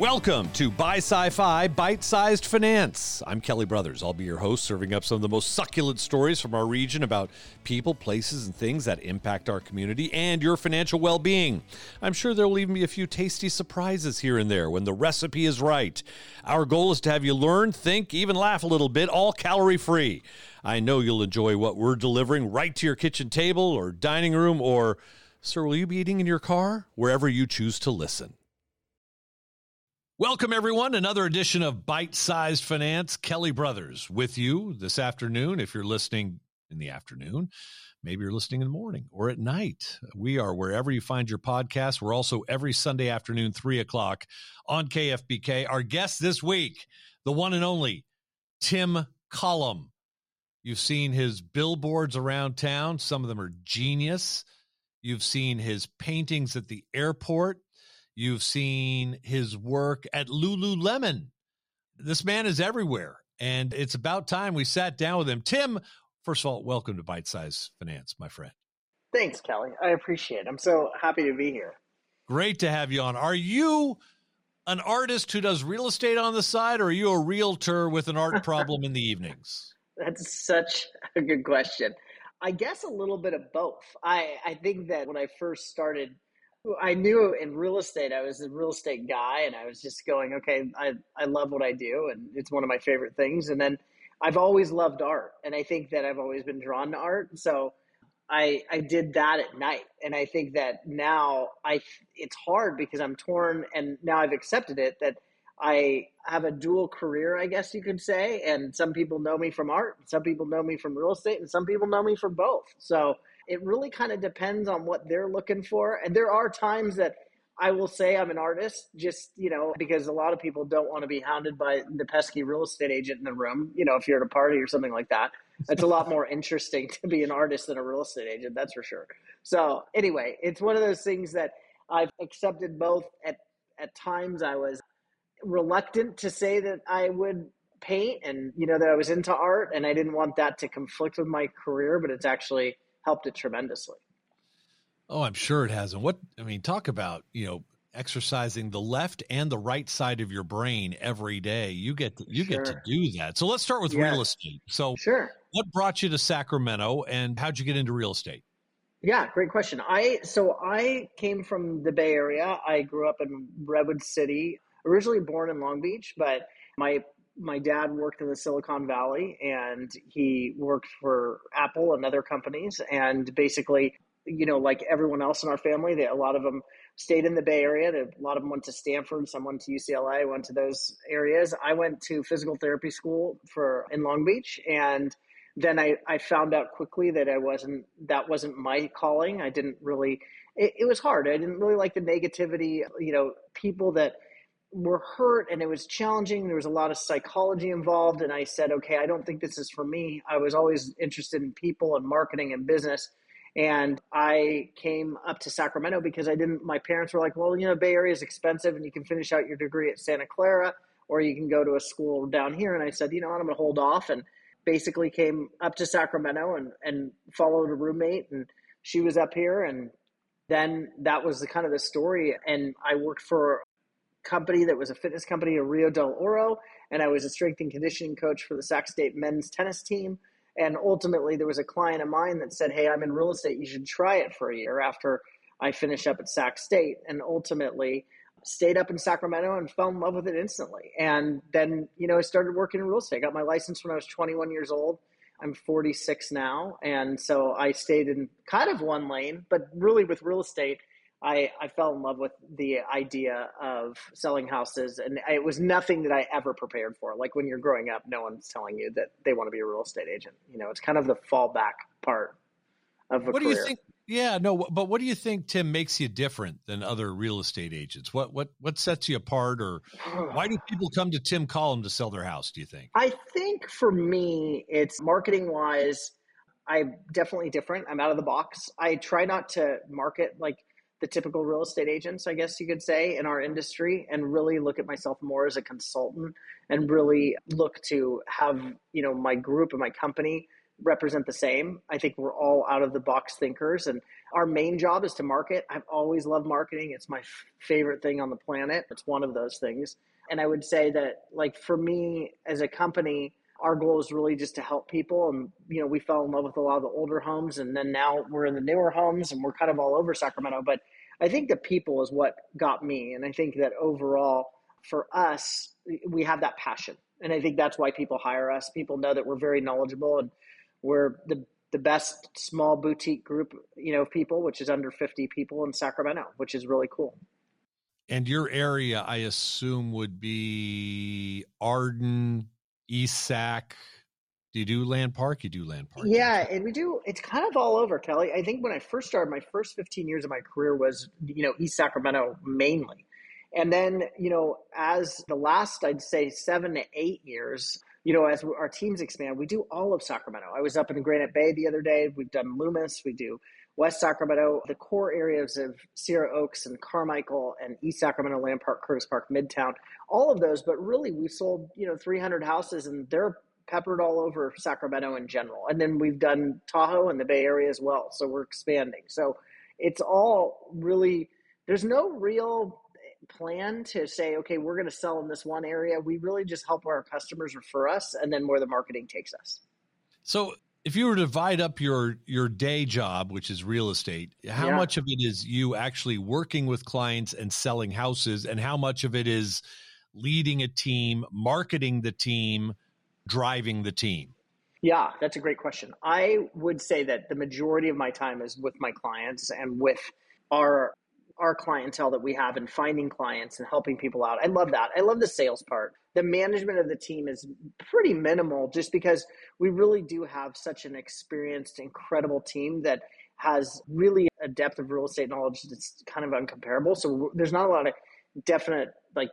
Welcome to Buy Sci-Fi Bite-Sized Finance. I'm Kelly Brothers. I'll be your host, serving up some of the most succulent stories from our region about people, places, and things that impact our community and your financial well-being. I'm sure there will even be a few tasty surprises here and there when the recipe is right. Our goal is to have you learn, think, even laugh a little bit, all calorie-free. I know you'll enjoy what we're delivering right to your kitchen table or dining room, or, sir, will you be eating in your car? Wherever you choose to listen. Welcome, everyone. Another edition of Bite-Sized Finance. Kelly Brothers with you this afternoon. If you're listening in the afternoon, maybe you're listening in the morning or at night. We are wherever you find your podcast. We're also every Sunday afternoon, 3 o'clock on KFBK. Our guest this week, the one and only Tim Collum. You've seen his billboards around town. Some of them are genius. You've seen his paintings at the airport. You've seen his work at Lululemon. This man is everywhere, and it's about time we sat down with him. Tim, first of all, welcome to Bite Size Finance, my friend. Thanks, Kelly. I appreciate it. I'm so happy to be here. Great to have you on. Are you an artist who does real estate on the side, or are you a realtor with an art problem in the evenings? That's such a good question. I guess a little bit of both. I think that when I first started, I knew in real estate, I was a real estate guy, and I was just going, okay, I love what I do, and it's one of my favorite things. And then I've always loved art, and I think that I've always been drawn to art. So I did that at night. And I think that now it's hard because I'm torn, and now I've accepted it, that I have a dual career, I guess you could say. And some people know me from art, some people know me from real estate, and some people know me from both. So it really kind of depends on what they're looking for. And there are times that I will say I'm an artist, just, because a lot of people don't want to be hounded by the pesky real estate agent in the room. If you're at a party or something like that, it's a lot more interesting to be an artist than a real estate agent. That's for sure. So anyway, it's one of those things that I've accepted both. At times I was reluctant to say that I would paint and, that I was into art, and I didn't want that to conflict with my career, but it's actually helped it tremendously. Oh, I'm sure it has. And talk about, exercising the left and the right side of your brain every day. You get to do that. So let's start with real estate. So What brought you to Sacramento, and how'd you get into real estate? Yeah, great question. I came from the Bay Area. I grew up in Redwood City, originally born in Long Beach, but my dad worked in the Silicon Valley, and he worked for Apple and other companies. And basically, like everyone else in our family, a lot of them stayed in the Bay Area. A lot of them went to Stanford, some went to UCLA, went to those areas. I went to physical therapy school in Long Beach. And then I found out quickly that that wasn't my calling. I didn't really, it was hard. I didn't really like the negativity, people that were hurt, and it was challenging. There was a lot of psychology involved. And I said, okay, I don't think this is for me. I was always interested in people and marketing and business. And I came up to Sacramento because my parents were like, well, Bay Area is expensive, and you can finish out your degree at Santa Clara, or you can go to a school down here. And I said, what, I'm going to hold off, and basically came up to Sacramento and followed a roommate, and she was up here. And then that was the story. And I worked for company that was a fitness company in Rio del Oro, and I was a strength and conditioning coach for the Sac State men's tennis team. And ultimately, there was a client of mine that said, hey, I'm in real estate. You should try it for a year after I finished up at Sac State. And ultimately stayed up in Sacramento and fell in love with it instantly. And then, I started working in real estate. I got my license when I was 21 years old. I'm 46 now. And so I stayed in kind of one lane, but really with real estate, I fell in love with the idea of selling houses, and it was nothing that I ever prepared for. Like when you're growing up, no one's telling you that they want to be a real estate agent. It's kind of the fallback part of a career. What do you think? Yeah, no, but what do you think, Tim, makes you different than other real estate agents? What sets you apart, or why do people come to Tim Collum to sell their house, do you think? I think for me, it's marketing wise, I'm definitely different. I'm out of the box. I try not to market like the typical real estate agents, I guess you could say, in our industry, and really look at myself more as a consultant and really look to have, my group and my company represent the same. I think we're all out of the box thinkers, and our main job is to market. I've always loved marketing. It's my favorite thing on the planet. It's one of those things. And I would say that, like, for me as a company, our goal is really just to help people. And, we fell in love with a lot of the older homes, and then now we're in the newer homes, and we're kind of all over Sacramento. But I think the people is what got me. And I think that overall for us, we have that passion. And I think that's why people hire us. People know that we're very knowledgeable, and we're the best small boutique group, of people, which is under 50 people in Sacramento, which is really cool. And your area, I assume, would be Arden, East Sac. Do you do Land Park? You do Land Park. Yeah, and we do. It's kind of all over, Kelly. I think when I first started, my first 15 years of my career was, East Sacramento mainly. And then, as the last, I'd say 7 to 8 years, as our teams expand, we do all of Sacramento. I was up in Granite Bay the other day. We've done Loomis. We do West Sacramento, the core areas of Sierra Oaks and Carmichael and East Sacramento, Land Park, Curtis Park, Midtown, all of those. But really, we sold, 300 houses, and they're peppered all over Sacramento in general. And then we've done Tahoe and the Bay Area as well. So we're expanding. So it's all really, there's no real plan to say, okay, we're going to sell in this one area. We really just help our customers refer us, and then where the marketing takes us. So if you were to divide up your day job, which is real estate, how much of it is you actually working with clients and selling houses, and how much of it is leading a team, marketing the team, driving the team? Yeah, that's a great question. I would say that the majority of my time is with my clients and with our clientele that we have, and finding clients and helping people out. I love that. I love the sales part. The management of the team is pretty minimal, just because we really do have such an experienced, incredible team that has really a depth of real estate knowledge that's kind of uncomparable. So there's not a lot of definite,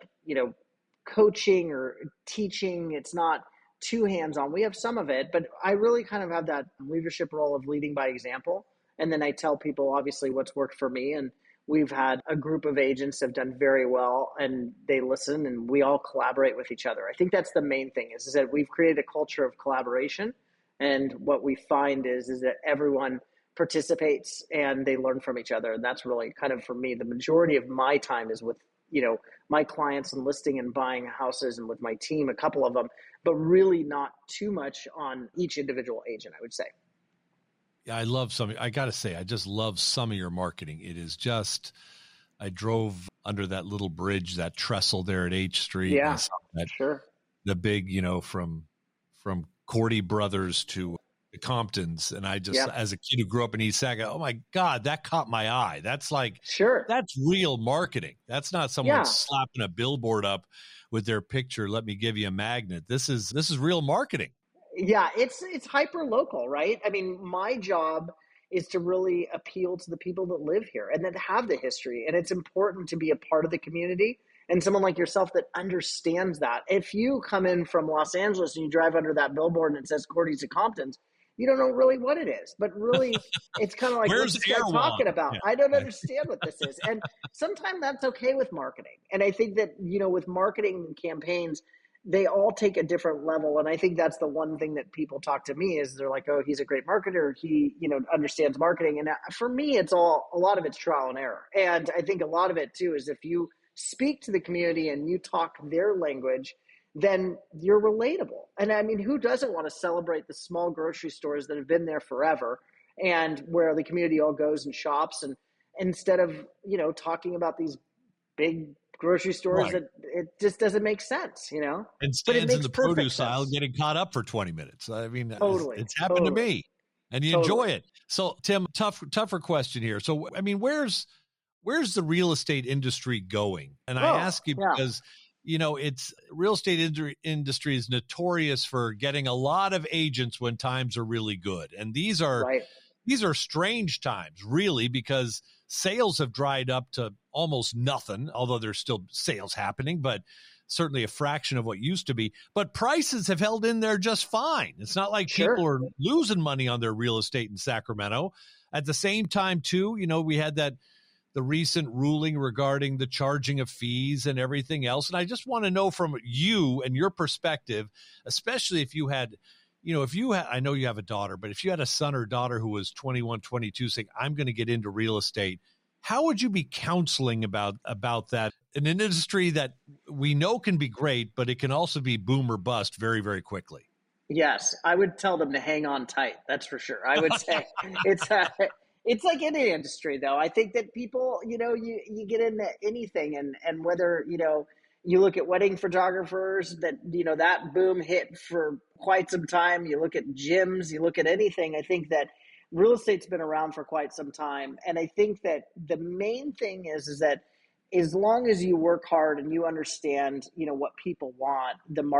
coaching or teaching. It's not too hands-on. We have some of it, but I really kind of have that leadership role of leading by example. And then I tell people, obviously, what's worked for me. And we've had a group of agents that have done very well, and they listen, and we all collaborate with each other. I think that's the main thing, is that we've created a culture of collaboration. And what we find is that everyone participates and they learn from each other. And that's really kind of, for me, the majority of my time is with, my clients and listing and buying houses, and with my team, a couple of them, but really not too much on each individual agent, I would say. I love I got to say, I just love some of your marketing. It is just, I drove under that little bridge, that trestle there at H Street. Yeah, sure. The big, from Cordy Brothers to the Comptons. And I just, as a kid who grew up in East Sac, oh my God, that caught my eye. That's that's real marketing. That's not someone slapping a billboard up with their picture. Let me give you a magnet. This is real marketing. Yeah, it's hyper local, right? I mean, my job is to really appeal to the people that live here and that have the history. And it's important to be a part of the community, and someone like yourself that understands that. If you come in from Los Angeles and you drive under that billboard and it says Cordy's at Compton's, you don't know really what it is. But really, it's kind of like, what's this guy talking about? Yeah. I don't understand what this is. And sometimes that's okay with marketing. And I think that, with marketing campaigns, they all take a different level. And I think that's the one thing that people talk to me is they're like, oh, he's a great marketer. He, understands marketing. And for me, a lot of it's trial and error. And I think a lot of it too is if you speak to the community and you talk their language, then you're relatable. And I mean, who doesn't want to celebrate the small grocery stores that have been there forever and where the community all goes and shops, and instead of, talking about these big grocery stores that it just doesn't make sense, And stands in the produce aisle getting caught up for 20 minutes. I mean, it's happened to me, and you enjoy it. So Tim, tougher question here. So, I mean, where's the real estate industry going? And I ask you because, it's real estate industry is notorious for getting a lot of agents when times are really good. And these are strange times, really, because sales have dried up to almost nothing, although there's still sales happening, but certainly a fraction of what used to be. But prices have held in there just fine. It's not like people are losing money on their real estate in Sacramento. At the same time, too, we had that the recent ruling regarding the charging of fees and everything else. And I just want to know from you and your perspective, especially if you had, I know you have a daughter, but if you had a son or daughter who was 21, 22 saying, I'm going to get into real estate, how would you be counseling about that in an industry that we know can be great, but it can also be boom or bust very, very quickly? Yes, I would tell them to hang on tight. That's for sure. I would say it's like any industry, though. I think that people, you get into anything, and whether you look at wedding photographers, that boom hit for quite some time. You look at gyms, you look at anything. I think that real estate's been around for quite some time, and I think that the main thing is that as long as you work hard and you understand, what people want,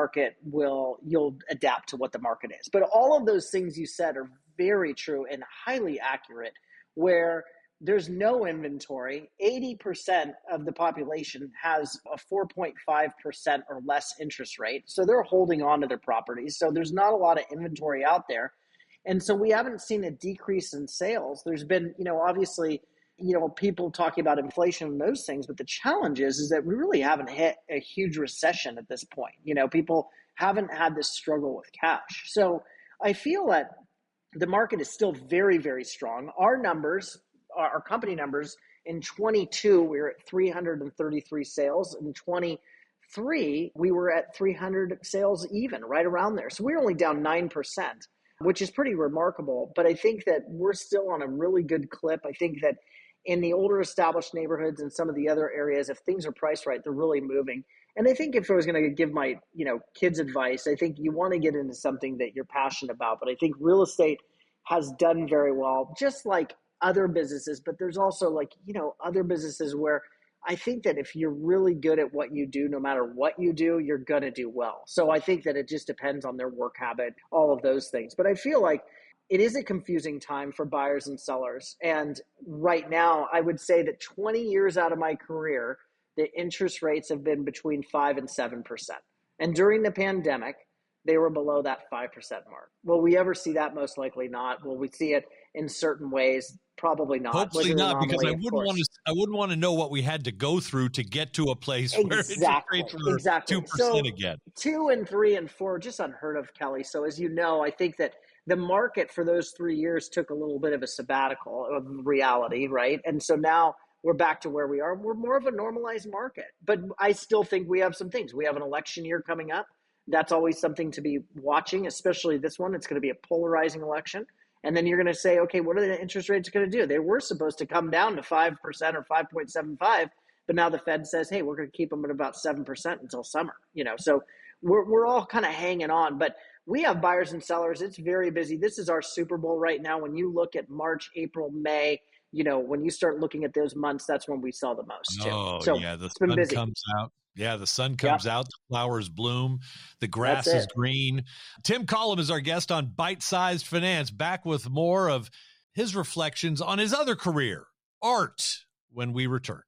you'll adapt to what the market is. But all of those things you said are very true and highly accurate, where there's no inventory. 80% of the population has a 4.5% or less interest rate. So they're holding on to their properties. So there's not a lot of inventory out there. And so we haven't seen a decrease in sales. There's been, obviously, people talking about inflation and those things, but the challenge is that we really haven't hit a huge recession at this point. People haven't had this struggle with cash. So I feel that the market is still very, very strong. Our numbers, our company numbers in 22, we were at 333 sales. In 23, we were at 300 sales even, right around there. So we're only down 9%, which is pretty remarkable. But I think that we're still on a really good clip. I think that in the older established neighborhoods and some of the other areas, if things are priced right, they're really moving. And I think if I was going to give my, kids advice, I think you want to get into something that you're passionate about. But I think real estate has done very well, just like other businesses. But there's also other businesses where I think that if you're really good at what you do, no matter what you do, you're going to do well. So I think that it just depends on their work habit, all of those things. But I feel like it is a confusing time for buyers and sellers. And right now, I would say that 20 years out of my career, the interest rates have been between 5 and 7%. And during the pandemic, they were below that 5% mark. Will we ever see that? Most likely not. Will we see it in certain ways? Probably not. Hopefully not, because I wouldn't want to know what we had to go through to get to a place where interest rates were 2% again. 2 and 3 and 4, just unheard of, Kelly. So as you know, I think that the market for those 3 years took a little bit of a sabbatical of reality, right? And so now we're back to where we are. We're more of a normalized market. But I still think we have some things. We have an election year coming up. That's always something to be watching, especially this one. It's going to be a polarizing election. And then you're going to say, okay, what are the interest rates going to do? They were supposed to come down to 5% or 5.75, but now the Fed says, hey, we're going to keep them at about 7% until summer. So we're all kind of hanging on. But we have buyers and sellers. It's very busy. This is our Super Bowl right now. When you look at March, April, May, when you start looking at those months, that's when we sell the most too. Oh, so yeah, the sun comes out. Yeah, the sun comes out, the flowers bloom, the grass is green. Tim Collum is our guest on Bite Sized Finance, back with more of his reflections on his other career, art, when we return.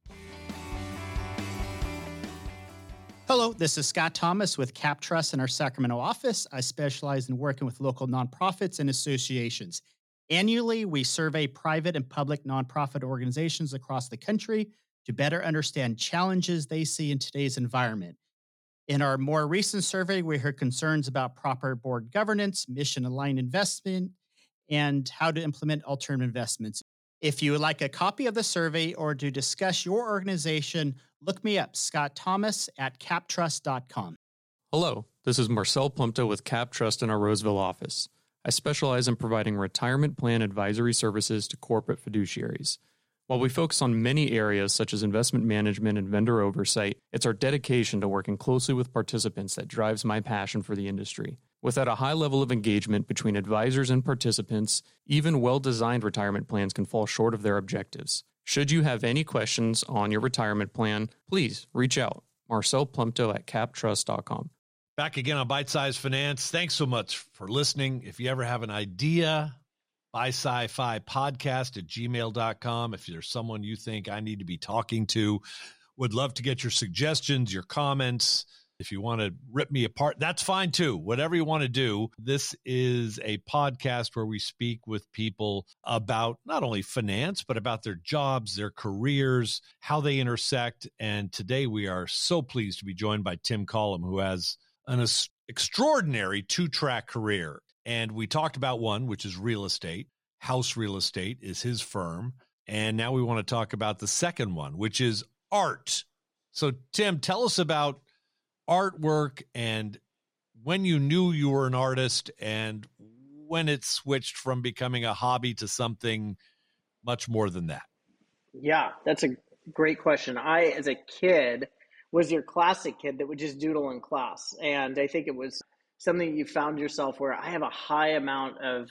Hello, this is Scott Thomas with CapTrust in our Sacramento office. I specialize in working with local nonprofits and associations. Annually, we survey private and public nonprofit organizations across the country to better understand challenges they see in today's environment. In our more recent survey, we heard concerns about proper board governance, mission-aligned investment, and how to implement alternative investments. If you would like a copy of the survey or to discuss your organization, look me up, Scott Thomas at captrust.com. Hello, this is Marcel Plumto with CapTrust in our Roseville office. I specialize in providing retirement plan advisory services to corporate fiduciaries. While we focus on many areas such as investment management and vendor oversight, it's our dedication to working closely with participants that drives my passion for the industry. Without a high level of engagement between advisors and participants, even well-designed retirement plans can fall short of their objectives. Should you have any questions on your retirement plan, please reach out. Marcel Plumto at captrust.com. Back again on Bite Size Finance. Thanks so much for listening. If you ever have an idea, buysci-fi-podcast@gmail.com. If there's someone you think I need to be talking to, would love to get your suggestions, your comments. If you want to rip me apart, that's fine too. Whatever you want to do. This is a podcast where we speak with people about not only finance, but about their jobs, their careers, how they intersect. And today we are so pleased to be joined by Tim Collum, who has an extraordinary 2-track career. And we talked about one, which is real estate. House Real Estate is his firm. And now we want to talk about the second one, which is art. So Tim, tell us about artwork and when you knew you were an artist and when it switched from becoming a hobby to something much more than that. Yeah, that's a great question. I, as a kid, was your classic kid that would just doodle in class. And I think it was something you found yourself where I have a high amount of,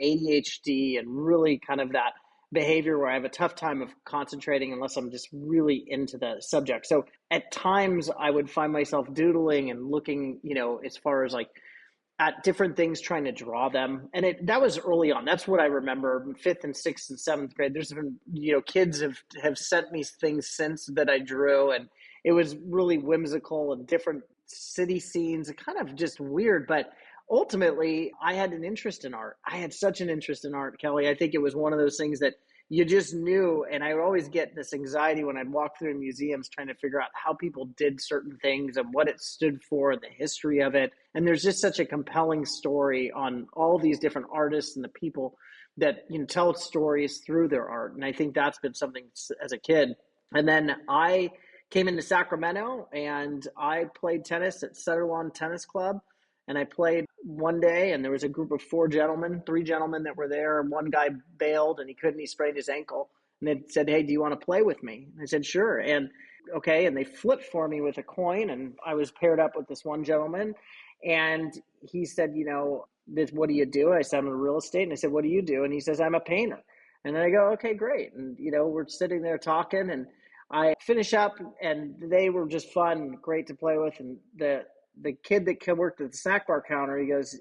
ADHD and really kind of that behavior where I have a tough time of concentrating unless I'm just really into the subject. So at times I would find myself doodling and looking, as far as like at different things, trying to draw them. And that was early on. That's what I remember. 5th and 6th and 7th grade. There's been, kids have sent me things since that I drew, and it was really whimsical and different city scenes, kind of just weird. But ultimately, I had an interest in art. I had such an interest in art, Kelly. I think it was one of those things that you just knew. And I would always get this anxiety when I'd walk through museums trying to figure out how people did certain things and what it stood for, the history of it. And there's just such a compelling story on all these different artists and the people that tell stories through their art. And I think that's been something as a kid. And then I came into Sacramento and I played tennis at Sutter Lawn Tennis Club. And I played one day, and there was a group of 3 gentlemen that were there. And one guy bailed, and he sprained his ankle. And they said, "Hey, do you want to play with me?" And I said, "Sure." And okay, and they flipped for me with a coin, and I was paired up with this one gentleman. And he said, "What do you do?" I said, "I'm in real estate." And I said, "What do you do?" And he says, "I'm a painter." And then I go, "Okay, great." And, we're sitting there talking, and I finish up, and they were just fun, great to play with. And the kid that worked at the snack bar counter, he goes,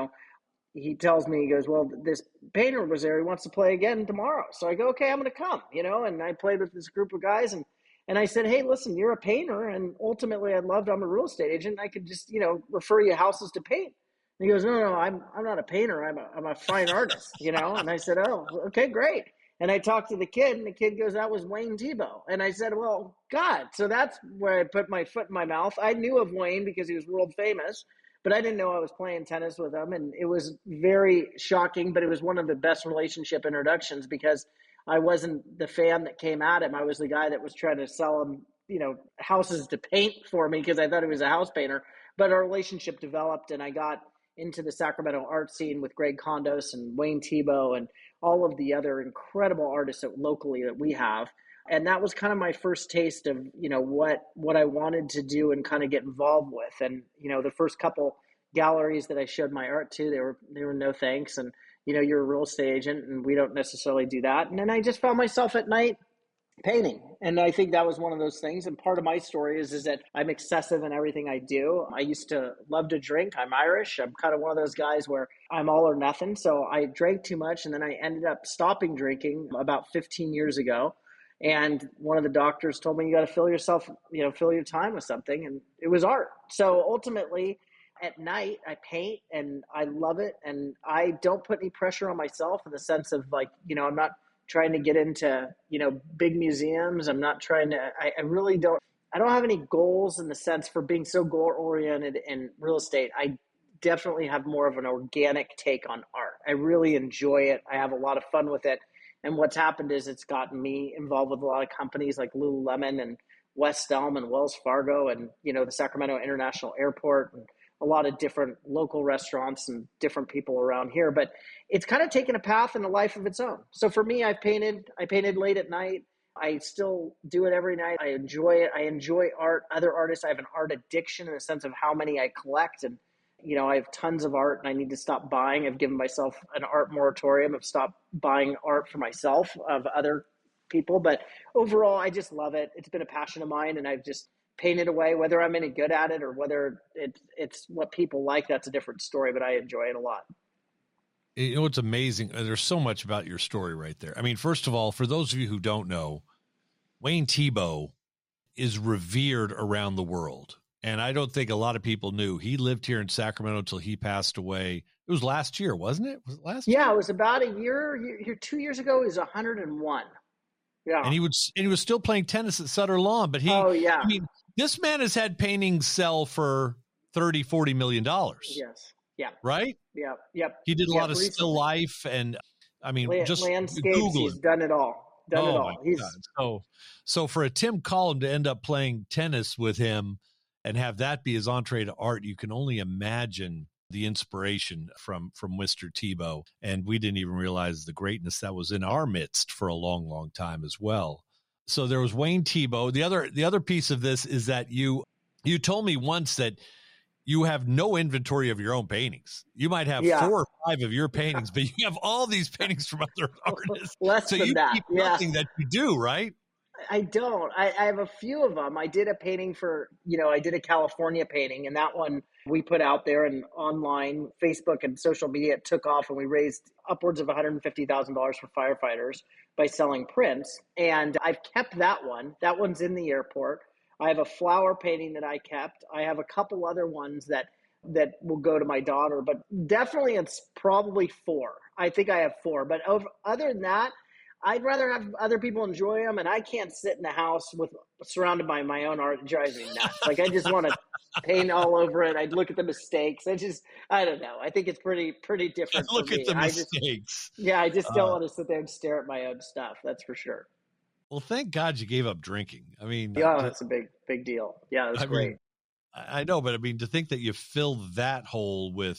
he tells me, he goes, "Well, this painter was there. He wants to play again tomorrow." So I go, "Okay, I'm going to come," and I played with this group of guys. And I said, "Hey, listen, you're a painter. And ultimately I'm a real estate agent. I could just, refer you houses to paint." And he goes, No, I'm not a painter. I'm a fine artist, And I said, "Oh, okay, great." And I talked to the kid, and the kid goes, "That was Wayne Thiebaud." And I said, "Well, God." So that's where I put my foot in my mouth. I knew of Wayne because he was world famous, but I didn't know I was playing tennis with him. And it was very shocking, but it was one of the best relationship introductions because I wasn't the fan that came at him. I was the guy that was trying to sell him, houses to paint for me because I thought he was a house painter. But our relationship developed, and I got into the Sacramento art scene with Greg Condos and Wayne Thiebaud and all of the other incredible artists locally that we have. And that was kind of my first taste of, what I wanted to do and kind of get involved with. And, the first couple galleries that I showed my art to, they were no thanks. And, you're a real estate agent and we don't necessarily do that. And then I just found myself at night painting. And I think that was one of those things. And part of my story is that I'm excessive in everything I do. I used to love to drink. I'm Irish. I'm kind of one of those guys where I'm all or nothing. So I drank too much. And then I ended up stopping drinking about 15 years ago. And one of the doctors told me, "You got to fill your time with something." And it was art. So ultimately at night I paint and I love it. And I don't put any pressure on myself in the sense of like, I'm not trying to get into, big museums. I'm not trying to, I really don't, I don't have any goals in the sense for being so goal oriented in real estate. I definitely have more of an organic take on art. I really enjoy it. I have a lot of fun with it. And what's happened is it's gotten me involved with a lot of companies like Lululemon and West Elm and Wells Fargo and, the Sacramento International Airport and a lot of different local restaurants and different people around here. But it's kind of taken a path and a life of its own. So for me, I painted late at night. I still do it every night. I enjoy it. I enjoy art. Other artists, I have an art addiction in the sense of how many I collect. And, I have tons of art and I need to stop buying. I've given myself an art moratorium. I've stopped buying art for myself of other people. But overall, I just love it. It's been a passion of mine and I've just painted away. Whether I'm any good at it or whether it's what people like, that's a different story, but I enjoy it a lot. It's amazing. There's so much about your story right there. I mean, first of all, for those of you who don't know, Wayne Thiebaud is revered around the world. And I don't think a lot of people knew. He lived here in Sacramento until he passed away. It was last year, wasn't it? Was it last year? Yeah, it was about a year. 2 years ago, he was 101. Yeah. And he was still playing tennis at Sutter Lawn. But Oh, yeah. I mean, this man has had paintings sell for $30-40 million. Yes. Yeah. Right? Yeah. Yep. He did a lot of recently. still life, and I mean, just landscapes. Google He's it. done it all. He's So for a Tim Collum to end up playing tennis with him and have that be his entree to art, you can only imagine the inspiration from Mr. Tebow. And we didn't even realize the greatness that was in our midst for a long, long time as well. So there was Wayne Tebow. The other piece of this is that you told me once that you have no inventory of your own paintings. You might have 4 or 5 of your paintings, but you have all these paintings from other artists. Less so than you that. keep nothing that you do, right? I don't. I have a few of them. I did a painting for, I did a California painting, and that one we put out there and online, Facebook and social media. It took off, and we raised upwards of $150,000 for firefighters by selling prints. And I've kept that one. That one's in the airport. I have a flower painting that I kept. I have a couple other ones that will go to my daughter, but definitely it's probably 4. I think I have 4. But other than that, I'd rather have other people enjoy them, and I can't sit in the house surrounded by my own art. It drives me nuts. Like, I just want to paint all over it. I'd look at the mistakes. I don't know. I think it's pretty different. Look for me. at the mistakes. I just don't want to sit there and stare at my own stuff. That's for sure. Well, thank God you gave up drinking. I mean, yeah, that's a big deal. Yeah, that's great. Mean, I know, but I mean, to think that you filled that hole with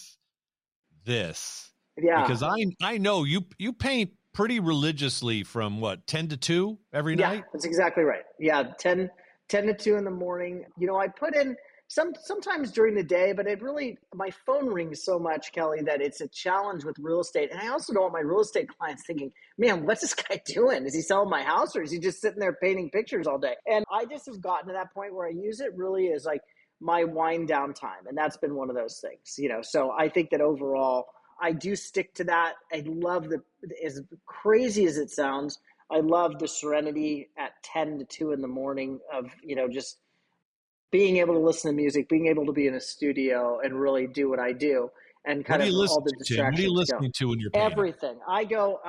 this. Yeah. Because I know you paint pretty religiously from 10 to 2 every night? Yeah, that's exactly right. Yeah, 10 to 2 in the morning. I put in sometimes during the day, but my phone rings so much, Kelly, that it's a challenge with real estate. And I also don't want my real estate clients thinking, man, what's this guy doing? Is he selling my house, or is he just sitting there painting pictures all day? And I just have gotten to that point where I use it really as like my wind down time. And that's been one of those things, so I think that overall I do stick to that. I love as crazy as it sounds, I love the serenity at 10 to 2 in the morning of, just being able to listen to music, being able to be in a studio and really do what I do, and kind of all the distractions. What are you listening to in your painting? Everything. I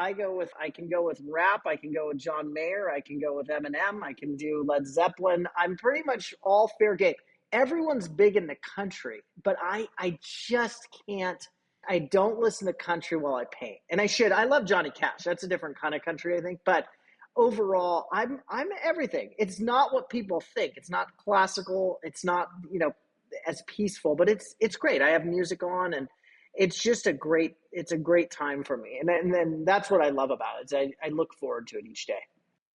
can go with rap. I can go with John Mayer. I can go with Eminem. I can do Led Zeppelin. I'm pretty much all fair game. Everyone's big in the country, but I just can't. I don't listen to country while I paint, and I should. I love Johnny Cash. That's a different kind of country, I think. But overall, I'm everything. It's not what people think. It's not classical. It's not as peaceful, but it's great. I have music on, and it's just a great time for me. And then that's what I love about it. Is I look forward to it each day.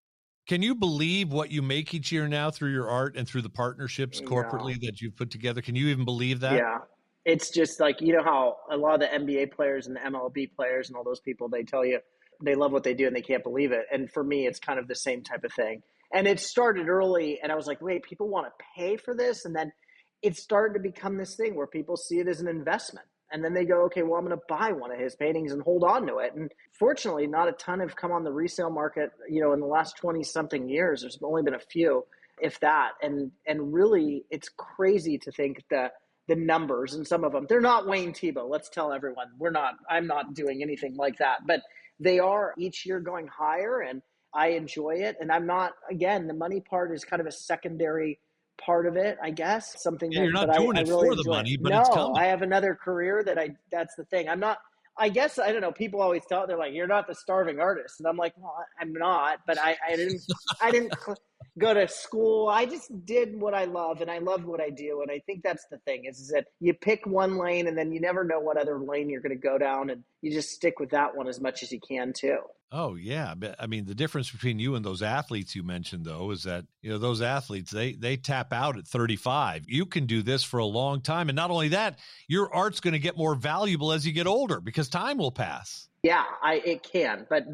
Can you believe what you make each year now through your art and through the partnerships corporately that you've put together? Can you even believe that? Yeah. It's just like, how a lot of the NBA players and the MLB players and all those people, they tell you they love what they do and they can't believe it. And for me, it's kind of the same type of thing. And it started early, and I was like, wait, people want to pay for this? And then it started to become this thing where people see it as an investment. And then they go, okay, well, I'm going to buy one of his paintings and hold on to it. And fortunately, not a ton have come on the resale market, in the last 20 something years. There's only been a few, if that. And really, it's crazy to think that the numbers, and some of them, they're not Wayne Tebow. Let's tell everyone I'm not doing anything like that, but they are each year going higher, and I enjoy it. And I'm not, again, the money part is kind of a secondary part of it, I guess. Something that you're not doing it really for the enjoy. money, but it's coming. I have another career that's the thing. I'm not, I guess, I don't know. People always tell, they're like, you're not the starving artist. And I'm like, well, I'm not, but I didn't go to school. I just did what I love, and I love what I do. And I think that's the thing is that you pick one lane, and then you never know what other lane you're going to go down, and you just stick with that one as much as you can too. Oh yeah. But I mean, the difference between you and those athletes you mentioned though, is that, those athletes, they tap out at 35. You can do this for a long time. And not only that, your art's going to get more valuable as you get older because time will pass. Yeah, it can, but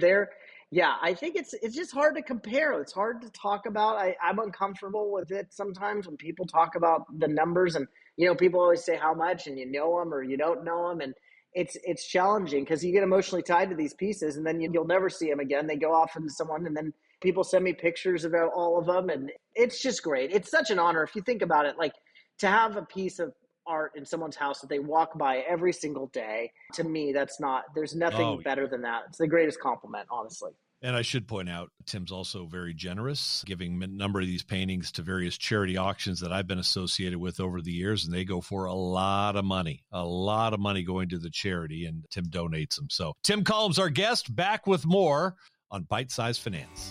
I think it's just hard to compare. It's hard to talk about. I'm uncomfortable with it sometimes when people talk about the numbers, and people always say how much, and you know them or you don't know them, and it's challenging because you get emotionally tied to these pieces, and then you'll never see them again. They go off into someone, and then people send me pictures about all of them, and it's just great. It's such an honor if you think about it. Like to have a piece of art in someone's house that they walk by every single day, to me, there's nothing better than that. It's the greatest compliment, honestly. And I should point out, Tim's also very generous, giving a number of these paintings to various charity auctions that I've been associated with over the years, and they go for a lot of money going to the charity, and Tim donates them. So Tim Collum's our guest, back with more on Bite Size Finance.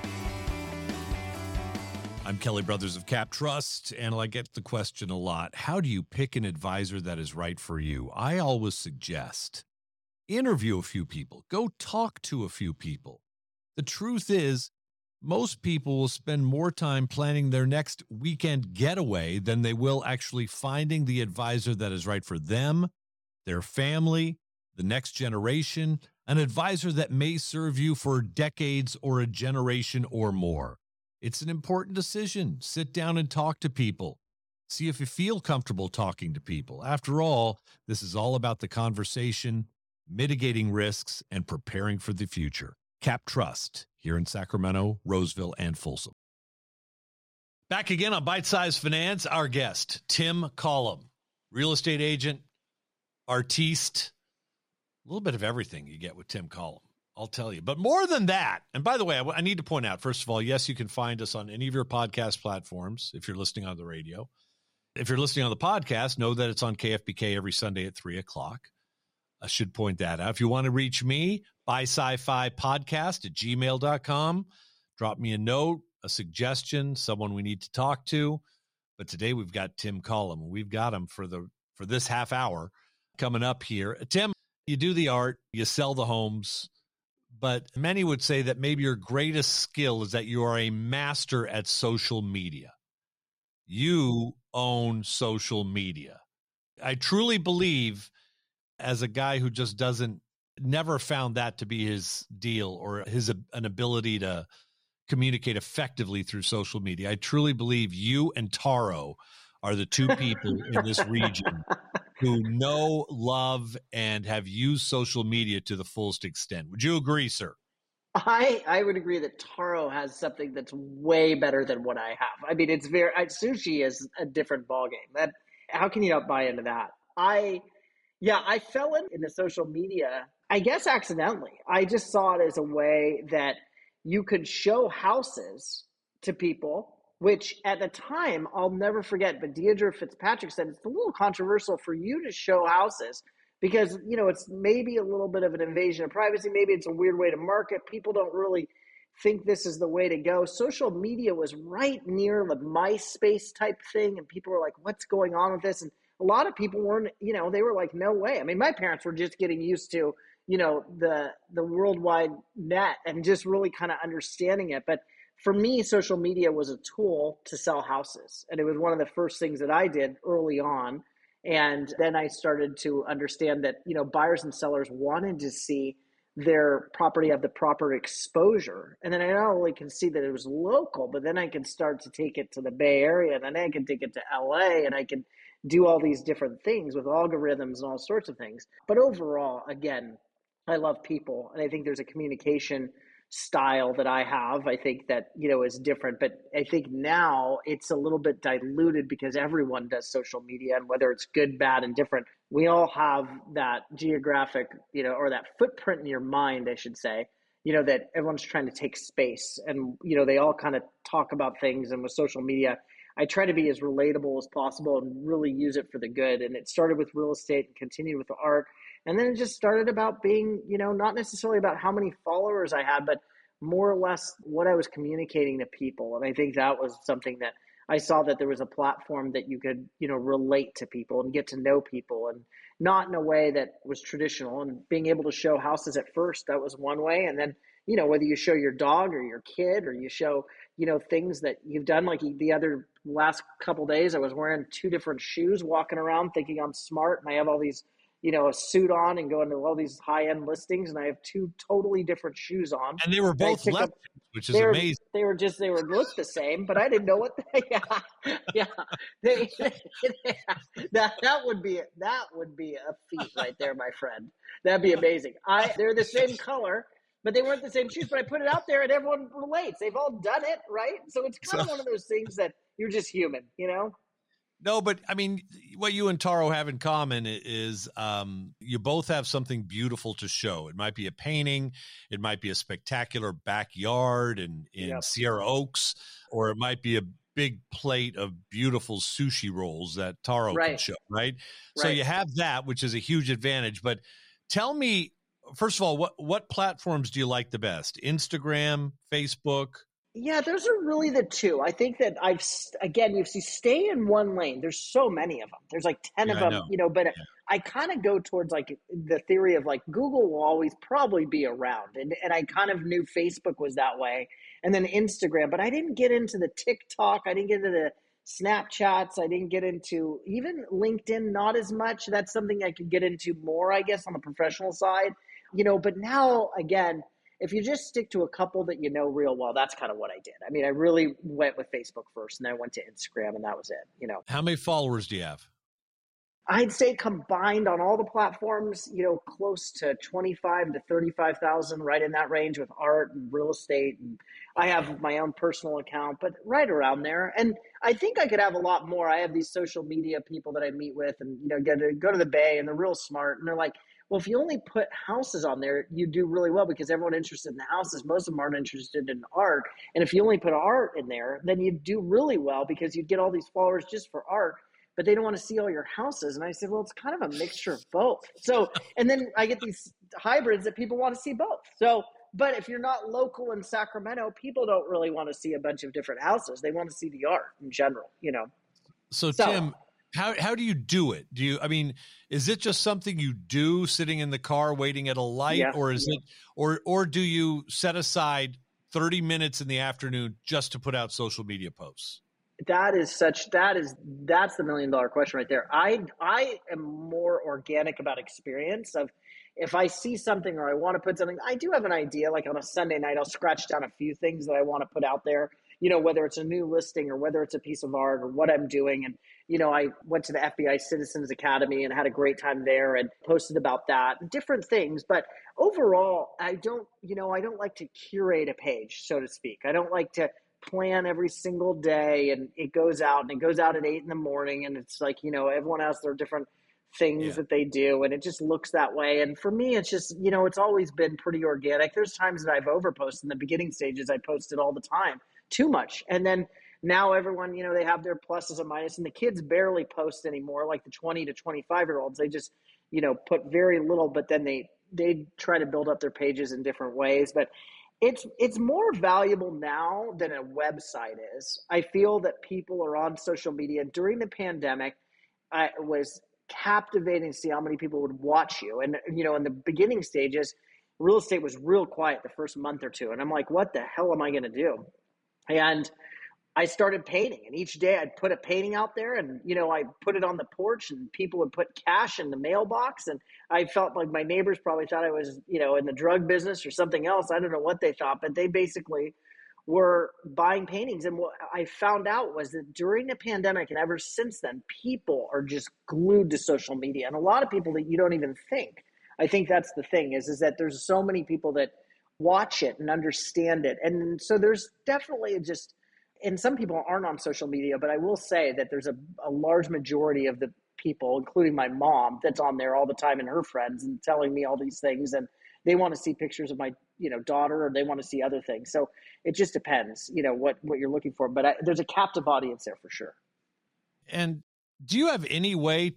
I'm Kelly Brothers of Cap Trust, and I get the question a lot, how do you pick an advisor that is right for you? I always suggest interview a few people, go talk to a few people. The truth is, most people will spend more time planning their next weekend getaway than they will actually finding the advisor that is right for them, their family, the next generation, an advisor that may serve you for decades or a generation or more. It's an important decision. Sit down and talk to people. See if you feel comfortable talking to people. After all, this is all about the conversation, mitigating risks, and preparing for the future. Cap Trust, here in Sacramento, Roseville, and Folsom. Back again on Bite Size Finance, our guest, Tim Collum, real estate agent, artiste, a little bit of everything you get with Tim Collum, I'll tell you. But more than that, and by the way, I need to point out, first of all, yes, you can find us on any of your podcast platforms if you're listening on the radio. If you're listening on the podcast, know that it's on KFBK every Sunday at 3 o'clock. I should point that out. If you want to reach me, buysci-fi-podcast@gmail.com. Drop me a note, a suggestion, someone we need to talk to. But today we've got Tim Collum. We've got him for this half hour coming up here. Tim, you do the art, you sell the homes, but many would say that maybe your greatest skill is that you are a master at social media. You own social media. I truly believe, as a guy who just never found that to be his deal or an ability to communicate effectively through social media, I truly believe you and Taro are the two people in this region who know, love, and have used social media to the fullest extent. Would you agree, sir? I would agree that Taro has something that's way better than what I have. I mean, sushi is a different ballgame. How can you not buy into that? I fell into social media, I guess accidentally. I just saw it as a way that you could show houses to people, which at the time, I'll never forget, but Deidre Fitzpatrick said, it's a little controversial for you to show houses because, it's maybe a little bit of an invasion of privacy. Maybe it's a weird way to market. People don't really think this is the way to go. Social media was right near the MySpace type thing, and people were like, what's going on with this? And a lot of people weren't, they were like, no way. I mean, my parents were just getting used to, the worldwide net and just really kind of understanding it. But for me, social media was a tool to sell houses. And it was one of the first things that I did early on. And then I started to understand that, buyers and sellers wanted to see their property have the proper exposure. And then I not only can see that it was local, but then I can start to take it to the Bay Area, and then I can take it to LA, and I can do all these different things with algorithms and all sorts of things. But overall, again, I love people. And I think there's a communication style that I have, I think that, is different. But I think now it's a little bit diluted because everyone does social media, and whether it's good, bad, and different, we all have that geographic, or that footprint in your mind, I should say, that everyone's trying to take space, and, they all kind of talk about things. And with social media, I try to be as relatable as possible and really use it for the good. And it started with real estate and continued with the art. And then it just started about being, not necessarily about how many followers I had, but more or less what I was communicating to people. And I think that was something that I saw, that there was a platform that you could, relate to people and get to know people, and not in a way that was traditional. And being able to show houses at first, that was one way. And then, whether you show your dog or your kid, or you show, things that you've done, like the last couple of days, I was wearing 2 different shoes, walking around thinking I'm smart, and I have all these, a suit on and going to all these high-end listings, and I have 2 totally different shoes on. And they were both left, which is amazing. They would look the same, but I didn't know what. That would be a feat right there, my friend. That'd be amazing. They're the same color, but they weren't the same shoes. But I put it out there, and everyone relates. They've all done it, right? So it's kind of one of those things that you're just human, No, but I mean, what you and Taro have in common is you both have something beautiful to show. It might be a painting, it might be a spectacular backyard in Sierra Oaks, or it might be a big plate of beautiful sushi rolls that Taro can show, right? So you have that, which is a huge advantage. But tell me, first of all, what platforms do you like the best? Instagram, Facebook? Yeah, those are really the two. I think that you see, stay in one lane. There's so many of them. There's like 10 of them, but I kind of go towards like the theory of like Google will always probably be around. And I kind of knew Facebook was that way. And then Instagram, but I didn't get into the TikTok. I didn't get into the Snapchats. I didn't get into even LinkedIn, not as much. That's something I could get into more, I guess, on the professional side, but now again, if you just stick to a couple that you know real well, that's kind of what I did. I mean, I really went with Facebook first, and then I went to Instagram, and that was it. How many followers do you have? I'd say combined on all the platforms, close to 25 to 35,000, right in that range with art and real estate. And I have my own personal account, but right around there. And I think I could have a lot more. I have these social media people that I meet with and, go to the Bay, and they're real smart. And they're like, well, if you only put houses on there, you do really well because everyone interested in the houses, most of them aren't interested in art. And if you only put art in there, then you do really well because you get all these followers just for art, but they don't want to see all your houses. And I said, well, it's kind of a mixture of both. So, and then I get these hybrids that people want to see both. So, but if you're not local in Sacramento, people don't really want to see a bunch of different houses. They want to see the art in general, So Tim, how do you do it? Is it just something you do sitting in the car waiting at a light, or is it, or do you set aside 30 minutes in the afternoon just to put out social media posts? That's the $1 million question right there. I am more organic about experience of if I see something or I want to put something, I do have an idea. Like on a Sunday night, I'll scratch down a few things that I want to put out there, whether it's a new listing or whether it's a piece of art or what I'm doing. And, I went to the FBI Citizens Academy and had a great time there and posted about that and different things. But overall, I don't like to curate a page, so to speak. I don't like to plan every single day and it goes out at 8 in the morning. And it's like, everyone has their different things that they do and it just looks that way. And for me, it's just, it's always been pretty organic. There's times that I've overposted in the beginning stages. I posted all the time, too much. And then now everyone, they have their pluses and minuses, and the kids barely post anymore. Like the 20 to 25-year-olds, they just, put very little, but then they try to build up their pages in different ways. But it's more valuable now than a website is. I feel that people are on social media. During the pandemic, it was captivating to see how many people would watch you. And, in the beginning stages, real estate was real quiet the first month or two. And I'm like, what the hell am I going to do? And I started painting, and each day I'd put a painting out there and, I put it on the porch and people would put cash in the mailbox. And I felt like my neighbors probably thought I was, in the drug business or something else. I don't know what they thought, but they basically were buying paintings. And what I found out was that during the pandemic and ever since then, people are just glued to social media. And a lot of people that you don't even think. I think that's the thing is that there's so many people that watch it and understand it. And so there's definitely and some people aren't on social media, but I will say that there's a large majority of the people, including my mom, that's on there all the time and her friends and telling me all these things. And they want to see pictures of my, daughter, or they want to see other things. So it just depends, what you're looking for. But there's a captive audience there for sure. And do you have any way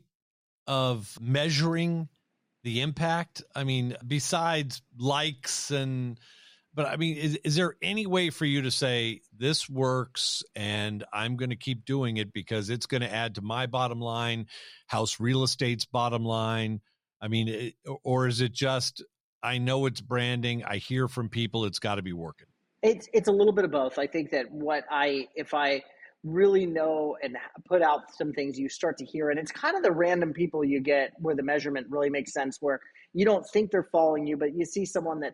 of measuring the impact? I mean, besides likes but I mean, is there any way for you to say this works and I'm going to keep doing it because it's going to add to my bottom line, house real estate's bottom line? I mean, or is it just, I know it's branding, I hear from people, it's got to be working? It's a little bit of both. I think that if I really know and put out some things, you start to hear it. It's kind of the random people you get where the measurement really makes sense, where you don't think they're following you, but you see someone that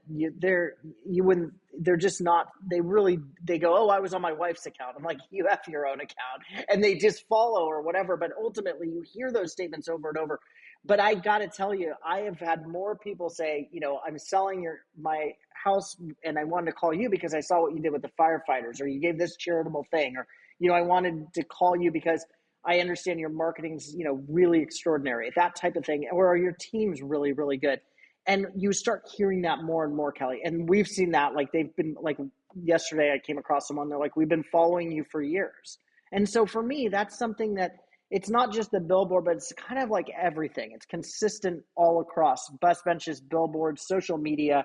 they're just not, they go, oh, I was on my wife's account. I'm like, you have your own account, and they just follow or whatever. But ultimately you hear those statements over and over. But I got to tell you, I have had more people say, I'm selling my house and I wanted to call you because I saw what you did with the firefighters, or you gave this charitable thing, or, I wanted to call you because I understand your marketing's, really extraordinary, that type of thing. Or are your team's really, really good? And you start hearing that more and more, Kelly. And we've seen that, like they've been like yesterday I came across someone, they're like, we've been following you for years. And so for me, that's something that it's not just the billboard, but it's kind of like everything. It's consistent all across bus benches, billboards, social media,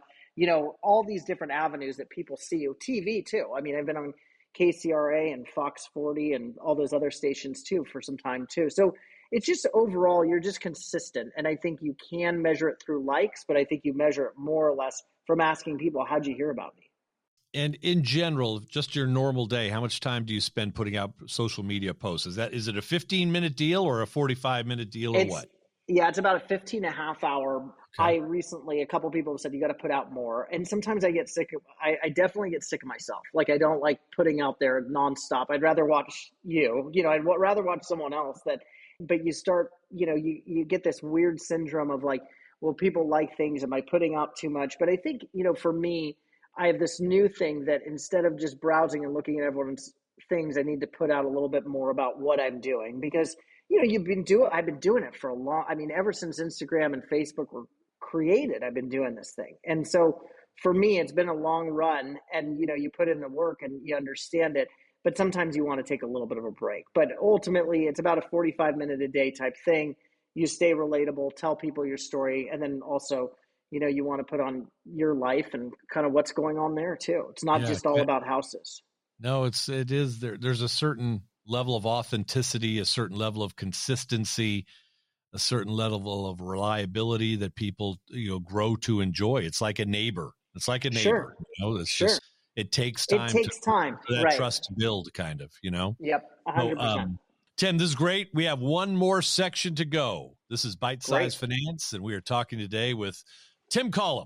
all these different avenues that people see you. TV too. I mean, I've been on KCRA and Fox 40 and all those other stations too for some time too. So it's just overall, you're just consistent. And I think you can measure it through likes, but I think you measure it more or less from asking people, how'd you hear about me? And in general, just your normal day, how much time do you spend putting out social media posts? Is it a 15-minute deal or a 45-minute deal or what? Yeah, it's about a 15 and a half hour. Okay. A couple of people have said, you got to put out more. And sometimes I get sick I definitely get sick of myself. Like, I don't like putting out there nonstop. I'd rather watch I'd rather watch someone else but you start, you get this weird syndrome of like, well, people like things. Am I putting out too much? But I think, for me, I have this new thing that instead of just browsing and looking at everyone's things, I need to put out a little bit more about what I'm doing because, I've been doing it for ever since Instagram and Facebook were created, I've been doing this thing. And so for me, it's been a long run and, you put in the work and you understand it, but sometimes you want to take a little bit of a break. But ultimately, it's about a 45-minute a day type thing. You stay relatable, tell people your story, and then also, you want to put on your life and kind of what's going on there too. It's not just all about houses. No, it is. There's a certain level of authenticity, a certain level of consistency, a certain level of reliability that people, grow to enjoy. It's like a neighbor. Sure. Just, it takes time. For that right. trust to build kind of, Yep. 100%. So, Tim, this is great. We have one more section to go. This is Bite Size Finance, and we are talking today with Tim Collum.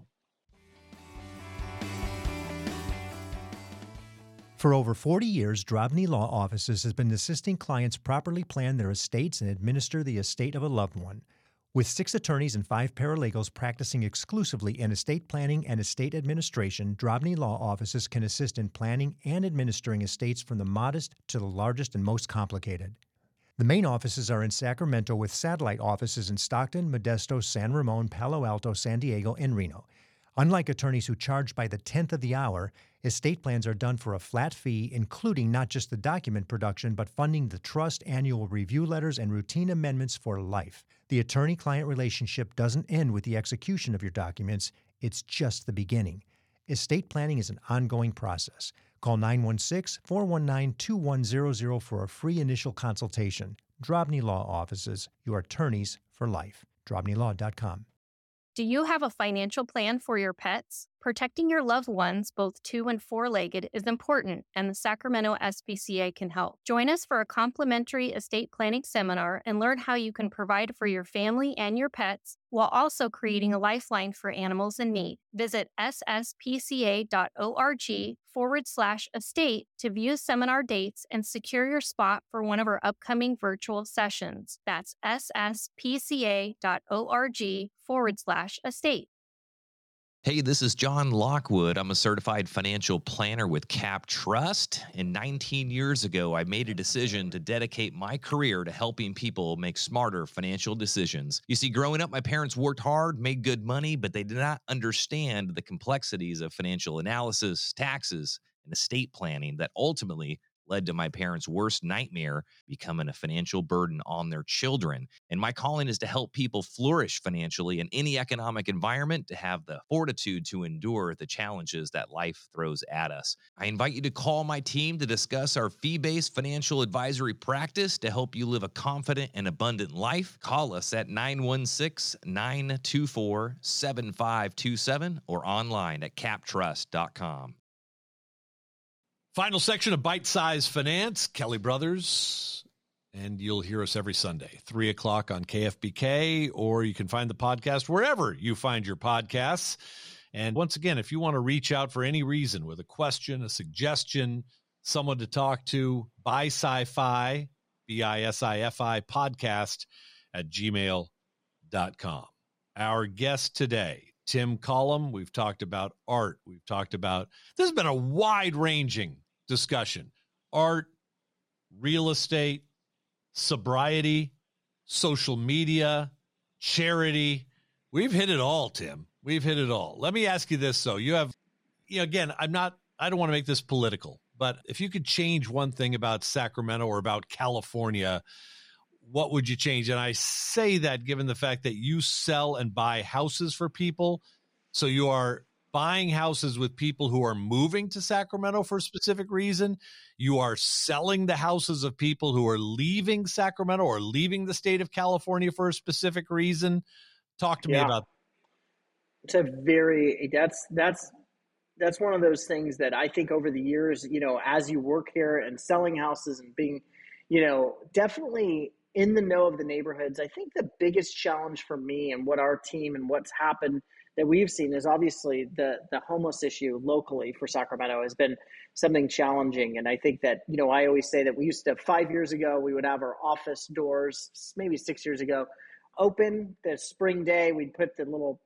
For over 40 years, Drobny Law Offices has been assisting clients properly plan their estates and administer the estate of a loved one. With 6 attorneys and 5 paralegals practicing exclusively in estate planning and estate administration, Drobny Law Offices can assist in planning and administering estates from the modest to the largest and most complicated. The main offices are in Sacramento with satellite offices in Stockton, Modesto, San Ramon, Palo Alto, San Diego, and Reno. Unlike attorneys who charge by the 10th of the hour, estate plans are done for a flat fee, including not just the document production, but funding the trust, annual review letters, and routine amendments for life. The attorney-client relationship doesn't end with the execution of your documents. It's just the beginning. Estate planning is an ongoing process. Call 916-419-2100 for a free initial consultation. Drobny Law Offices, your attorneys for life. DrobnyLaw.com. Do you have a financial plan for your pets? Protecting your loved ones, both 2- and 4-legged, is important, and the Sacramento SPCA can help. Join us for a complimentary estate planning seminar and learn how you can provide for your family and your pets while also creating a lifeline for animals in need. Visit sspca.org/estate to view seminar dates and secure your spot for one of our upcoming virtual sessions. That's sspca.org/estate. Hey, this is John Lockwood. I'm a certified financial planner with CapTrust. And 19 years ago, I made a decision to dedicate my career to helping people make smarter financial decisions. You see, growing up, my parents worked hard, made good money, but they did not understand the complexities of financial analysis, taxes, and estate planning that ultimately led to my parents' worst nightmare, becoming a financial burden on their children. And my calling is to help people flourish financially in any economic environment, to have the fortitude to endure the challenges that life throws at us. I invite you to call my team to discuss our fee-based financial advisory practice to help you live a confident and abundant life. Call us at 916-924-7527 or online at captrust.com. Final section of Bite Size Finance, Kelly Brothers, and you'll hear us every Sunday, 3 o'clock on KFBK, or you can find the podcast wherever you find your podcasts. And once again, if you want to reach out for any reason with a question, a suggestion, someone to talk to, BISCI, BISIFI podcast at gmail.com. Our guest today, Tim Collum. We've talked about art. We've talked about, this has been a wide-ranging discussion. Art, real estate, sobriety, social media, charity. We've hit it all, Tim. We've hit it all. Let me ask you this, though. You have, again, I don't want to make this political, but if you could change one thing about Sacramento or about California, what would you change? And I say that given the fact that you sell and buy houses for people. So you are buying houses with people who are moving to Sacramento for a specific reason. You are selling the houses of people who are leaving Sacramento or leaving the state of California for a specific reason. Talk to me about that. It's a very, that's one of those things that I think over the years, as you work here and selling houses and being, definitely in the know of the neighborhoods, I think the biggest challenge for me and what our team and what's happened that we've seen is obviously the homeless issue locally for Sacramento has been something challenging. And I think that, I always say that we used to, 5 years ago, we would have our office doors, maybe 6 years ago, open. The spring day, we'd put the little,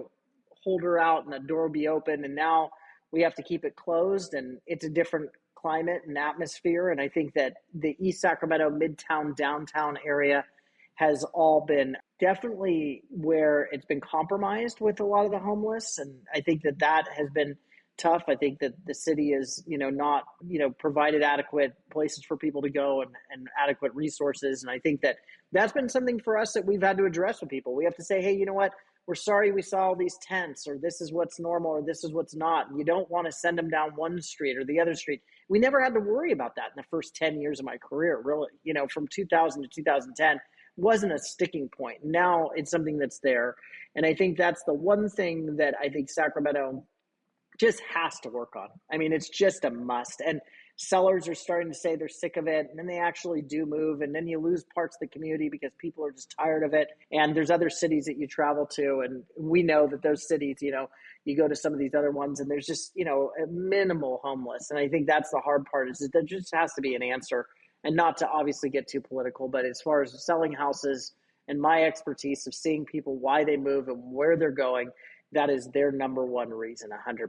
holder out and the door would be open. And now we have to keep it closed, and it's a different climate and atmosphere. And I think that the East Sacramento, Midtown, downtown area has all been definitely where it's been compromised with a lot of the homeless. And I think that has been tough. I think that the city is, not, provided adequate places for people to go and adequate resources. And I think that that's been something for us that we've had to address with people. We have to say, hey, you know what? We're sorry we saw all these tents, or this is what's normal, or this is what's not. And you don't want to send them down one street or the other street. We never had to worry about that in the first 10 years of my career, really. From 2000 to 2010 wasn't a sticking point. Now it's something that's there. And I think that's the one thing that I think Sacramento just has to work on. I mean, it's just a must. And sellers are starting to say they're sick of it, and then they actually do move, and then you lose parts of the community because people are just tired of it. And there's other cities that you travel to, and we know that those cities, you go to some of these other ones and there's just, a minimal homeless. And I think that's the hard part, is that there just has to be an answer, and not to obviously get too political, but as far as selling houses and my expertise of seeing people, why they move and where they're going, that is their number one reason, 100%.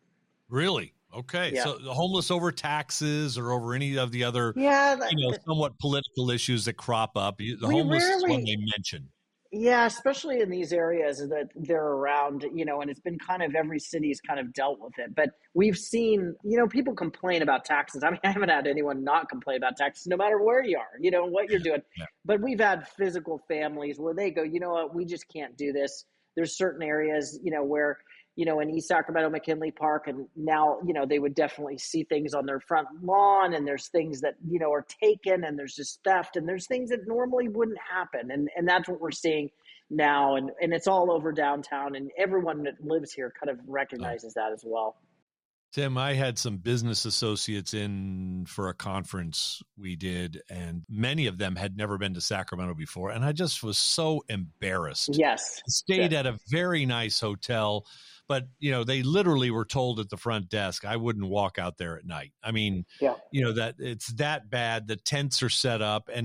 Really? Okay. Yeah. So the homeless over taxes or over any of the other, somewhat political issues that crop up. The homeless is one they mention. Yeah, especially in these areas that they're around, and it's been kind of every city's kind of dealt with it. But we've seen, people complain about taxes. I mean, I haven't had anyone not complain about taxes, no matter where you are, what you're doing. Yeah. But we've had physical families where they go, you know what, we just can't do this. There's certain areas, where, in East Sacramento, McKinley Park, and now, they would definitely see things on their front lawn, and there's things that, are taken, and there's just theft, and there's things that normally wouldn't happen. And that's what we're seeing now. And it's all over downtown, and everyone that lives here kind of recognizes that as well. Tim, I had some business associates in for a conference we did, and many of them had never been to Sacramento before. And I just was so embarrassed. Yes. Stayed at a very nice hotel, but, they literally were told at the front desk, I wouldn't walk out there at night. I mean, that it's that bad. The tents are set up, and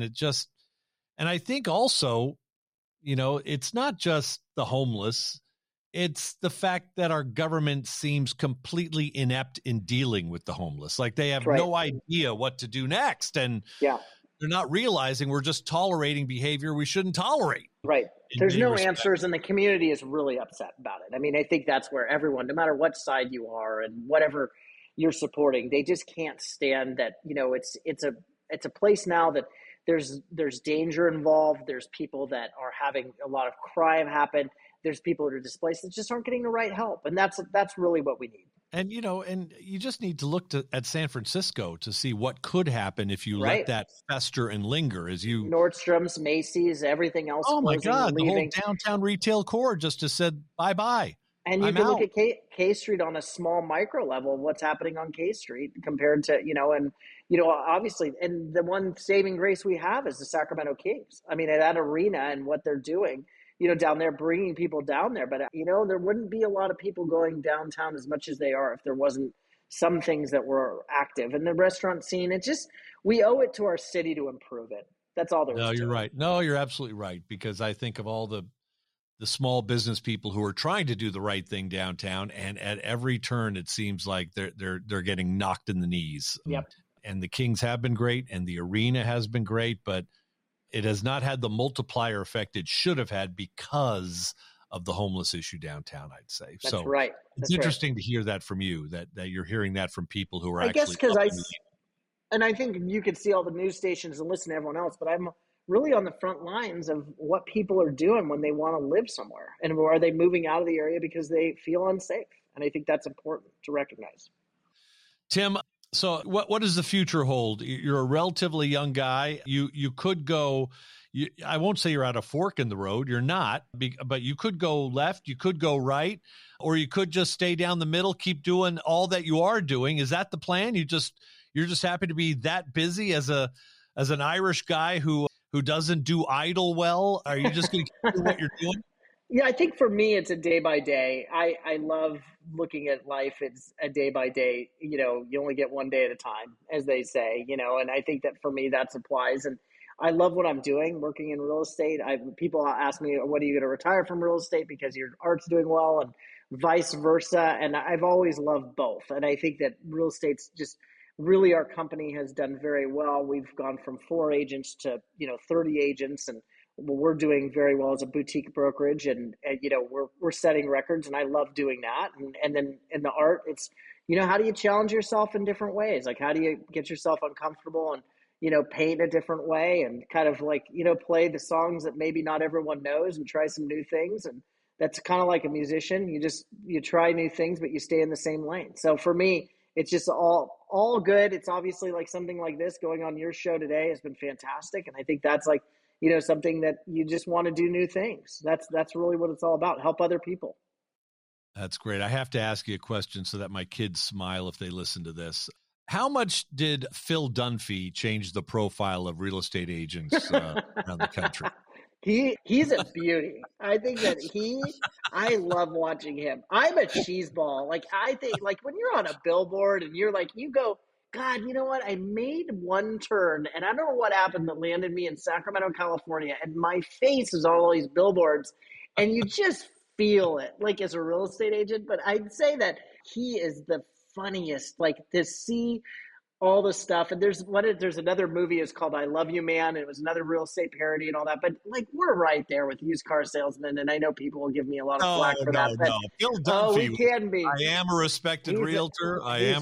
and I think also, it's not just the homeless. It's the fact that our government seems completely inept in dealing with the homeless. Like they have no idea what to do next. And they're not realizing we're just tolerating behavior we shouldn't tolerate. Right. There's no answers, and the community is really upset about it. I mean, I think that's where everyone, no matter what side you are and whatever you're supporting, they just can't stand that, it's a place now that there's danger involved. There's people that are having a lot of crime happen. There's people that are displaced that just aren't getting the right help. And that's really what we need. And, and you just need to look at San Francisco to see what could happen if you let that fester and linger as you. Nordstrom's, Macy's, everything else. Oh my God. The whole downtown retail core just said, bye-bye. And you can look at K Street on a small micro level, what's happening on K Street compared to, obviously, and the one saving grace we have is the Sacramento Kings. I mean, at that arena and what they're doing, down there, bringing people down there. But, there wouldn't be a lot of people going downtown as much as they are if there wasn't some things that were active. And the restaurant scene, we owe it to our city to improve it. That's all there is. No, you're right. No, you're absolutely right. Because I think of all the small business people who are trying to do the right thing downtown, and at every turn, it seems like they're getting knocked in the knees. Yep. And the Kings have been great, and the arena has been great, but it has not had the multiplier effect it should have had because of the homeless issue downtown, I'd say. That's right. It's interesting to hear that from you, that you're hearing that from people who are I guess actually. And I think you could see all the news stations and listen to everyone else, but I'm really on the front lines of what people are doing when they want to live somewhere. And are they moving out of the area because they feel unsafe? And I think that's important to recognize. Tim, so what does the future hold? You're a relatively young guy. You could go, I won't say you're at a fork in the road. You're not, but you could go left, you could go right, or you could just stay down the middle, keep doing all that you are doing. Is that the plan? You're just happy to be that busy as an Irish guy who doesn't do idle well? Are you just going to keep doing what you're doing? Yeah, I think for me, it's a day by day. I love looking at life. It's a day by day. You only get one day at a time, as they say, and I think that for me, that applies. And I love what I'm doing, working in real estate. People ask me, when are you going to retire from real estate because your art's doing well, and vice versa. And I've always loved both. And I think that real estate's just really, our company has done very well. We've gone from 4 agents to 30 agents, and we're doing very well as a boutique brokerage, and we're setting records, and I love doing that. And then in the art, it's how do you challenge yourself in different ways? Like, how do you get yourself uncomfortable and paint a different way, and kind of like play the songs that maybe not everyone knows, and try some new things. And that's kind of like a musician. You try new things, but you stay in the same lane. So for me, it's just all good. It's obviously like something like this going on your show today has been fantastic. And I think that's like, something that you just want to do new things. That's really what it's all about. Help other people. That's great. I have to ask you a question so that my kids smile if they listen to this. How much did Phil Dunphy change the profile of real estate agents around the country? He's a beauty. I think that I love watching him. I'm a cheeseball. Like, I think, like, when you're on a billboard and you're like, you go, God, you know what? I made one turn, and I don't know what happened that landed me in Sacramento, California, and my face is on all these billboards, and you just feel it, like, as a real estate agent. But I'd say that he is the funniest, like, to see all the stuff. And there's another movie, it's called I Love You, Man. And it was another real estate parody and all that. But like, we're right there with used car salesmen. And I know people will give me a lot of flack for that. But, Phil Dunphy, we can be. I am a respected realtor.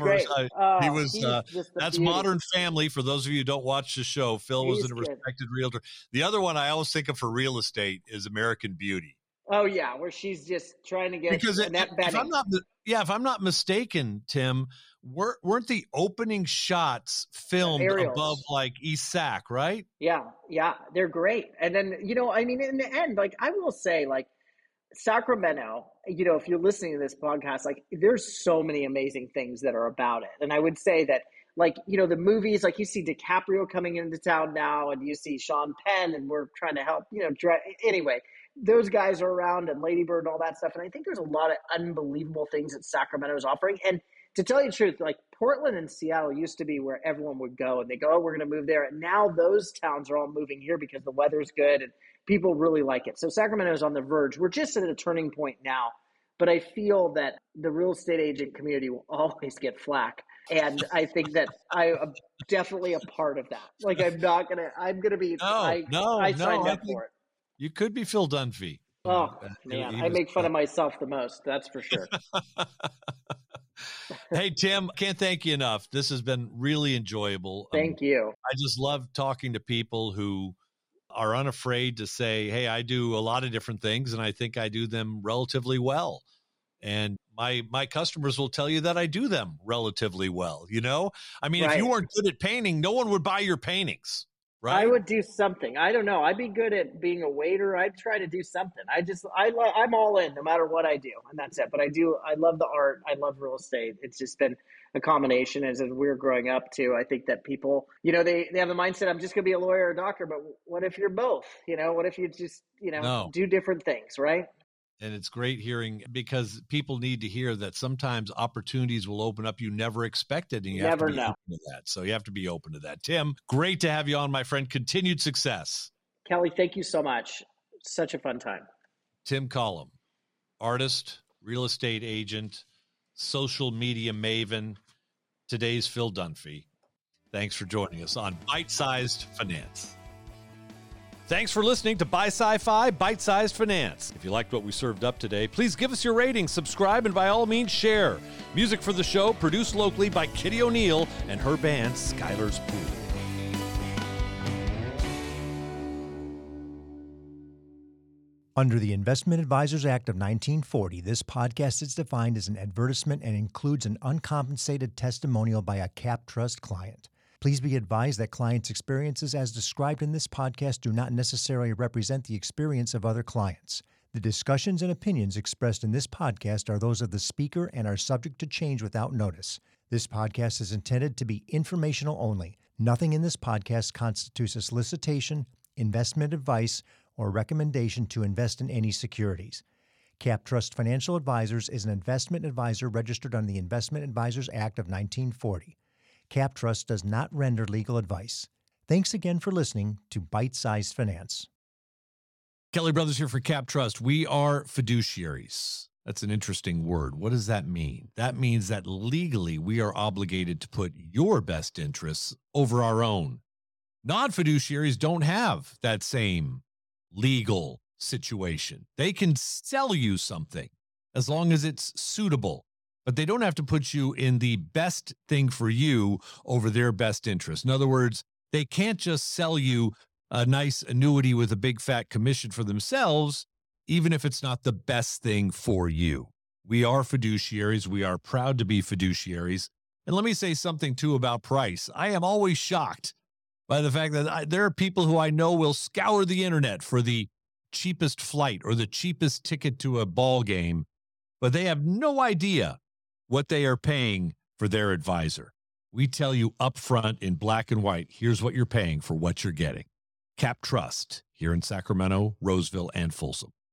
That's beauty. Modern Family. For those of you who don't watch the show, Phil was a respected realtor. The other one I always think of for real estate is American Beauty. Oh yeah, where she's just trying to get Annette Bening. If I'm not mistaken, Tim, weren't the opening shots filmed above like East Sac, right? Yeah, they're great. And then in the end, like, I will say, like, Sacramento, if you're listening to this podcast, like, there's so many amazing things that are about it. And I would say that, like, the movies, like, you see DiCaprio coming into town now, and you see Sean Penn, and we're trying to help, anyway. Those guys are around, and Lady Bird and all that stuff. And I think there's a lot of unbelievable things that Sacramento is offering. And to tell you the truth, like, Portland and Seattle used to be where everyone would go, and they go, oh, we're going to move there. And now those towns are all moving here because the weather's good and people really like it. So Sacramento is on the verge. We're just at a turning point now. But I feel that the real estate agent community will always get flack. And I think that I am definitely a part of that. Like, I'm going to be, I signed up for it. You could be Phil Dunphy. Oh, man, I make fun of myself the most. That's for sure. Hey, Tim, can't thank you enough. This has been really enjoyable. Thank you. I just love talking to people who are unafraid to say, hey, I do a lot of different things, and I think I do them relatively well. And my customers will tell you that I do them relatively well. I mean, If you weren't good at painting, no one would buy your paintings. Right? I would do something. I don't know. I'd be good at being a waiter. I'd try to do something. I'm all in no matter what I do, and that's it. But I love the art. I love real estate. It's just been a combination as we're growing up too. I think that people, they have the mindset, I'm just going to be a lawyer or a doctor, but what if you're both? What if you just, do different things, right? And it's great hearing, because people need to hear that sometimes opportunities will open up you never expected, and you have to be open to that. So you have to be open to that. Tim, great to have you on, my friend. Continued success. Kelly, thank you so much. Such a fun time. Tim Collum, artist, real estate agent, social media maven. Today's Phil Dunphy. Thanks for joining us on Bite-Sized Finance. Thanks for listening to Buy Sci-Fi Bite-Sized Finance. If you liked what we served up today, please give us your rating, subscribe, and by all means share. Music for the show produced locally by Kitty O'Neill and her band Skylar's Pool. Under the Investment Advisors Act of 1940, this podcast is defined as an advertisement and includes an uncompensated testimonial by a CapTrust client. Please be advised that clients' experiences as described in this podcast do not necessarily represent the experience of other clients. The discussions and opinions expressed in this podcast are those of the speaker and are subject to change without notice. This podcast is intended to be informational only. Nothing in this podcast constitutes a solicitation, investment advice, or recommendation to invest in any securities. CapTrust Financial Advisors is an investment advisor registered under the Investment Advisors Act of 1940. CapTrust does not render legal advice. Thanks again for listening to Bite-Sized Finance. Kelly Brothers here for CapTrust. We are fiduciaries. That's an interesting word. What does that mean? That means that legally we are obligated to put your best interests over our own. Non-fiduciaries don't have that same legal situation. They can sell you something as long as it's suitable, but they don't have to put you in the best thing for you over their best interest. In other words, they can't just sell you a nice annuity with a big fat commission for themselves, even if it's not the best thing for you. We are fiduciaries. We are proud to be fiduciaries. And let me say something too about price. I am always shocked by the fact that there are people who I know will scour the internet for the cheapest flight or the cheapest ticket to a ball game, but they have no idea what they are paying for their advisor. We tell you up front in black and white, here's what you're paying for what you're getting. CapTrust here in Sacramento, Roseville, and Folsom.